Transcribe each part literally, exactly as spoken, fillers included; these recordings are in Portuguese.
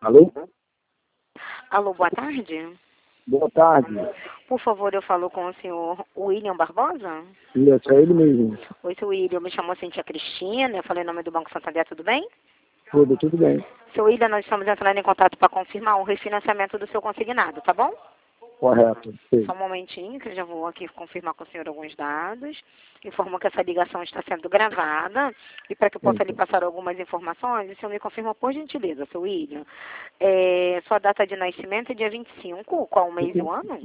Alô? Alô, boa tarde. Boa tarde. Por favor, eu falo com o senhor William Barbosa? Isso, é ele mesmo. Oi, seu William, eu me chamo Cintia Cristina, eu falei em nome do Banco Santander, tudo bem? Tudo, tudo bem. Seu William, nós estamos entrando em contato para confirmar o refinanciamento do seu consignado, tá bom? Correto. Sim. Só um momentinho, que eu já vou aqui confirmar com o senhor alguns dados. Informo que essa ligação está sendo gravada. E para que eu possa lhe Sim. passar algumas informações, o senhor me confirma por gentileza, seu William. É, sua data de nascimento é dia vinte e cinco, qual o mês e o ano?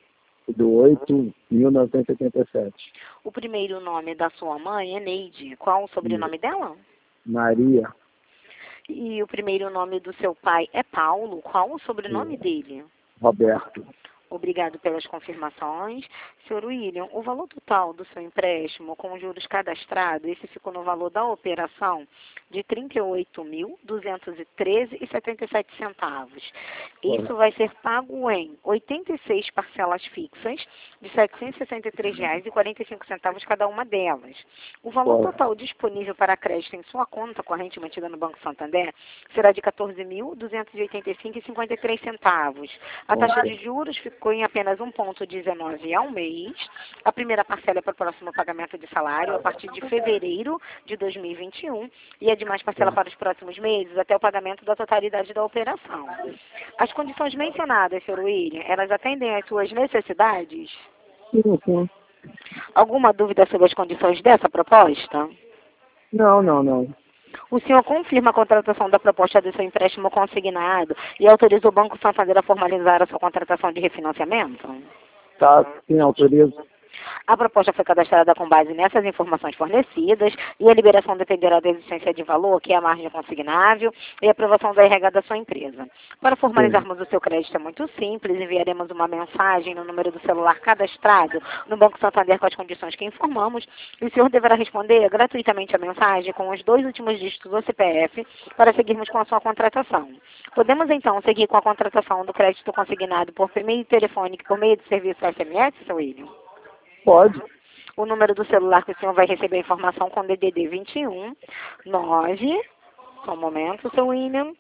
Do oito de mil novecentos e oitenta e sete. O primeiro nome da sua mãe é Neide. Qual o sobrenome dela? Maria. E o primeiro nome do seu pai é Paulo. Qual o sobrenome Sim. dele? Roberto. Obrigado pelas confirmações. senhor William, o valor total do seu empréstimo com juros cadastrados, esse ficou no valor da operação de trinta e oito mil, duzentos e treze reais e setenta e sete centavos. Isso vai ser pago em oitenta e seis parcelas fixas de setecentos e sessenta e três reais e quarenta e cinco centavos cada uma delas. O valor Correto. total disponível para crédito em sua conta corrente mantida no Banco Santander será de quatorze mil, duzentos e oitenta e cinco reais e cinquenta e três centavos. A taxa de juros ficou em apenas um vírgula dezenove ao mês. A primeira parcela é para o próximo pagamento de salário a partir de fevereiro de dois mil e vinte e um e a demais parcela para os próximos meses até o pagamento da totalidade da operação. As condições mencionadas, senhor William, elas atendem às suas necessidades? Sim, sim. Alguma dúvida sobre as condições dessa proposta? Não, não, não. O senhor confirma a contratação da proposta do seu empréstimo consignado e autoriza o Banco Santander a formalizar a sua contratação de refinanciamento? Tá, sim, autorizo. A proposta foi cadastrada com base nessas informações fornecidas e a liberação dependerá da existência de valor, que é a margem consignável, e a aprovação da R H da sua empresa. Para formalizarmos o seu crédito é muito simples, enviaremos uma mensagem no número do celular cadastrado no Banco Santander com as condições que informamos, e o senhor deverá responder gratuitamente a mensagem com os dois últimos dígitos do C P F para seguirmos com a sua contratação. Podemos então seguir com a contratação do crédito consignado por meio telefônico por meio do serviço S M S, seu William? Pode. O número do celular que o senhor vai receber a informação com D D D vinte e um, nove, só um momento, seu William,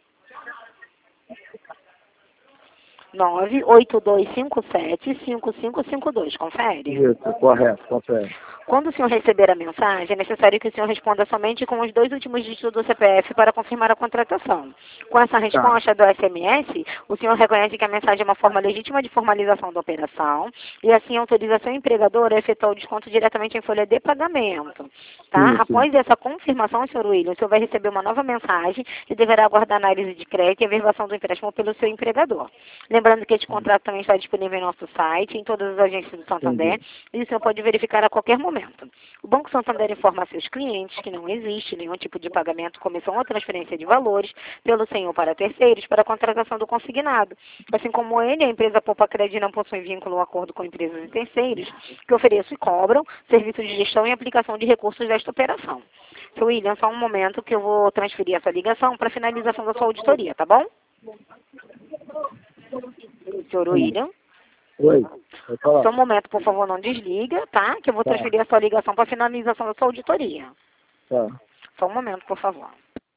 nove oito dois cinco sete cinco cinco cinco dois, confere? Isso, correto, confere. Quando o senhor receber a mensagem, é necessário que o senhor responda somente com os dois últimos dígitos do C P F para confirmar a contratação. Com essa resposta do S M S, o senhor reconhece que a mensagem é uma forma legítima de formalização da operação e assim autoriza seu empregador a efetuar o desconto diretamente em folha de pagamento. Tá? Sim, sim. Após essa confirmação, senhor William, o senhor vai receber uma nova mensagem e deverá aguardar análise de crédito e a verbação do empréstimo pelo seu empregador. Lembrando que este contrato também está disponível em nosso site, em todas as agências do Santander, Entendi. e o senhor pode verificar a qualquer momento. O Banco Santander informa a seus clientes que não existe nenhum tipo de pagamento, comissão ou transferência de valores pelo senhor para terceiros para a contratação do consignado. Assim como ele, a empresa Poupa Crédito não possui vínculo ou acordo com empresas e terceiros que ofereçam e cobram serviços de gestão e aplicação de recursos desta operação. Seu William, só um momento que eu vou transferir essa ligação para finalização da sua auditoria, tá bom? Senhor William? Oi, pode falar. Só um momento, por favor, não desliga, tá? Que eu vou Tá. transferir a sua ligação para finalização da sua auditoria. Tá. Só um momento, por favor.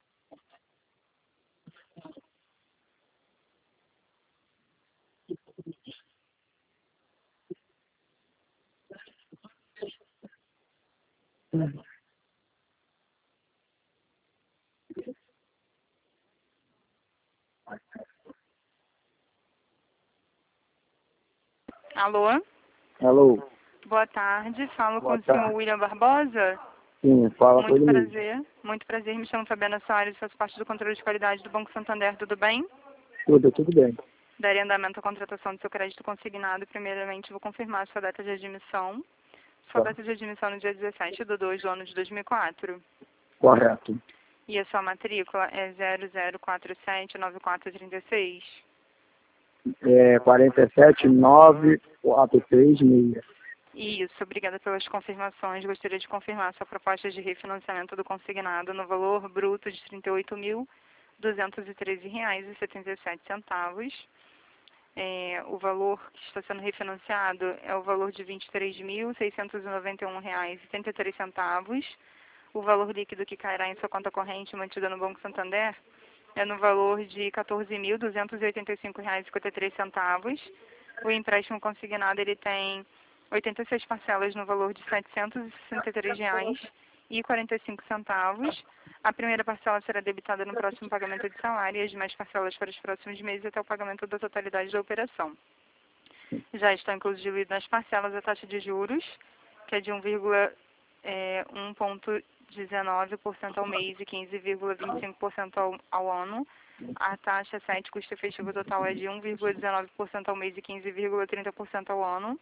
Alô? Alô? Boa tarde, falo Boa com o senhor tarde. William Barbosa. Sim, fala com Muito ele mesmo. prazer, muito prazer, me chamo Fabiana Soares, faço parte do controle de qualidade do Banco Santander, tudo bem? Tudo, tudo bem. Darei andamento à contratação do seu crédito consignado. Primeiramente, vou confirmar sua data de admissão. Sua Tá. data de admissão no dia dezessete de dois do ano de dois mil e quatro. Correto. E a sua matrícula é zero zero quatro sete nove quatro três seis. É quarenta e sete, nove, quatro três seis. Isso, obrigada pelas confirmações. Gostaria de confirmar sua proposta de refinanciamento do consignado no valor bruto de trinta e oito mil, duzentos e treze reais e setenta e sete centavos. É, o valor que está sendo refinanciado é o valor de vinte e três mil, seiscentos e noventa e um reais e setenta e três centavos. O valor líquido que cairá em sua conta corrente mantida no Banco Santander é no valor de quatorze mil duzentos e oitenta e cinco reais e cinquenta e três centavos. O empréstimo consignado ele tem oitenta e seis parcelas no valor de setecentos e sessenta e três reais e quarenta e cinco centavos. A primeira parcela será debitada no próximo pagamento de salário e as demais parcelas para os próximos meses até o pagamento da totalidade da operação. Já estão incluídas nas parcelas a taxa de juros, que é de um vírgula um ponto dezenove por cento ao mês e quinze vírgula vinte e cinco por cento ao, ao ano. A taxa sete, custo efetivo total, é de um vírgula dezenove por cento ao mês e quinze vírgula trinta por cento ao ano.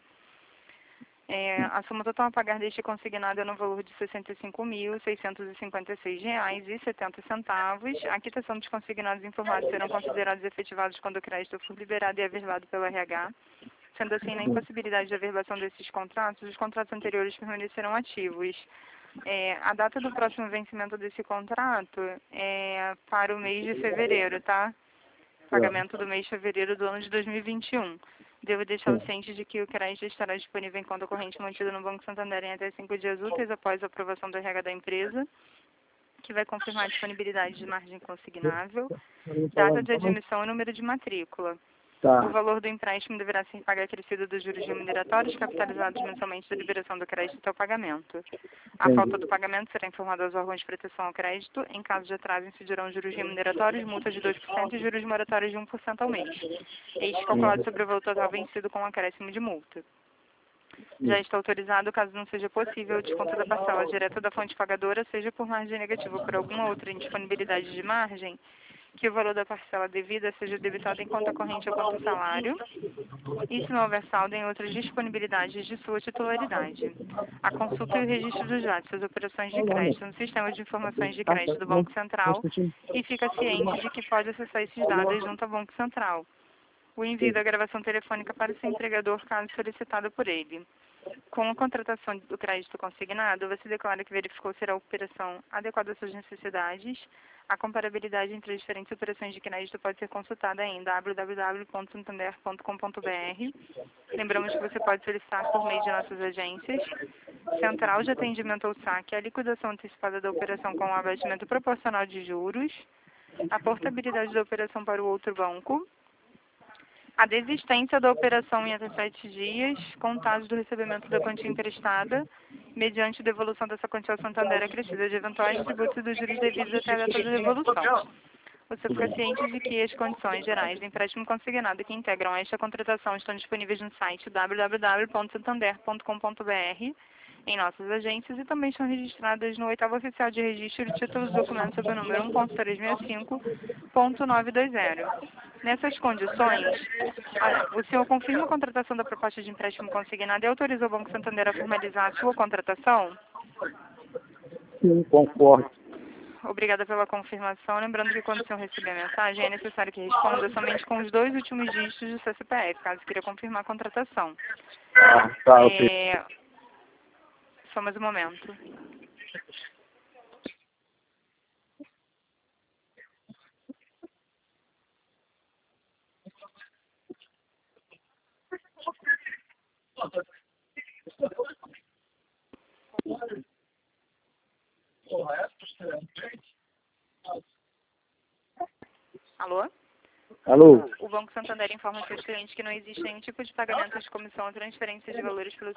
É, a soma total a pagar deste consignado é no valor de sessenta e cinco mil seiscentos e cinquenta e seis reais e setenta centavos. A quitação dos consignados informados serão considerados efetivados quando o crédito for liberado e averbado pelo R H. Sendo assim, na impossibilidade de averbação desses contratos, os contratos anteriores permanecerão ativos. É, a data do próximo vencimento desse contrato é para o mês de fevereiro, tá? Pagamento do mês de fevereiro do ano de dois mil e vinte e um. Devo deixar ciente de que o crédito estará disponível em conta corrente mantida no Banco Santander em até cinco dias úteis após a aprovação do R H da empresa, que vai confirmar a disponibilidade de margem consignável, data de admissão e número de matrícula. Tá. O valor do empréstimo deverá ser pago acrescido dos juros remuneratórios capitalizados mensalmente da liberação do crédito até o pagamento. A Entendi. falta do pagamento será informada aos órgãos de proteção ao crédito. Em caso de atraso, incidirão juros remuneratórios, multa de dois por cento e juros moratórios de um por cento ao mês. Este calculado sobre o valor total vencido com acréscimo de multa. Já está autorizado, caso não seja possível, o desconto da parcela direta da fonte pagadora, seja por margem negativa ou por alguma outra indisponibilidade de margem, que o valor da parcela devida seja debitado em conta corrente ou conta salário, e se não houver saldo em outras disponibilidades de sua titularidade. A consulta e o registro dos dados das operações de crédito no sistema de informações de crédito do Banco Central e fica ciente de que pode acessar esses dados junto ao Banco Central. O envio da gravação telefônica para o seu empregador, caso solicitado por ele. Com a contratação do crédito consignado, você declara que verificou se a operação adequada às suas necessidades. A comparabilidade entre as diferentes operações de crédito pode ser consultada em w w w ponto santander ponto com ponto b r. Lembramos que você pode solicitar por meio de nossas agências. Central de atendimento ao saque, a liquidação antecipada da operação com o abatimento proporcional de juros. A portabilidade da operação para o outro banco. A desistência da operação em até sete dias, contados do recebimento da quantia emprestada, mediante devolução dessa quantia ao Santander acrescida de eventuais tributos e dos juros devidos até a data da devolução. Você fica ciente de que as condições gerais de empréstimo consignado que integram esta contratação estão disponíveis no site w w w ponto santander ponto com ponto b r, em nossas agências, e também estão registradas no oitavo oficial de registro de títulos e documentos sob o número um ponto trezentos e sessenta e cinco ponto novecentos e vinte. Nessas condições, a- o senhor confirma a contratação da proposta de empréstimo consignado e autoriza o Banco Santander a formalizar a sua contratação? Sim, concordo. Obrigada pela confirmação. Lembrando que quando o senhor receber a mensagem, é necessário que responda somente com os dois últimos dígitos do seu C P F, caso queira confirmar a contratação. Ah, tá, ok. É... Só mais um momento. Alô? Alô? O Banco Santander informa seus clientes que não existe nenhum tipo de pagamento de comissão ou transferência de valores pelo,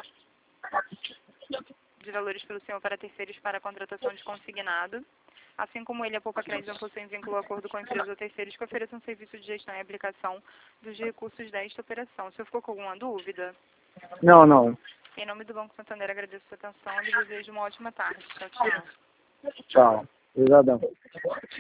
de valores pelo senhor para terceiros para a contratação de consignado. Assim como ele, a Poupa Crédito não possui vínculo ou acordo com empresas ou terceiros que ofereçam serviço de gestão e aplicação dos recursos desta operação. O senhor ficou com alguma dúvida? Não, não. Em nome do Banco Santander, agradeço a sua atenção e desejo uma ótima tarde. Tchau, tchau. Tchau. Obrigadão.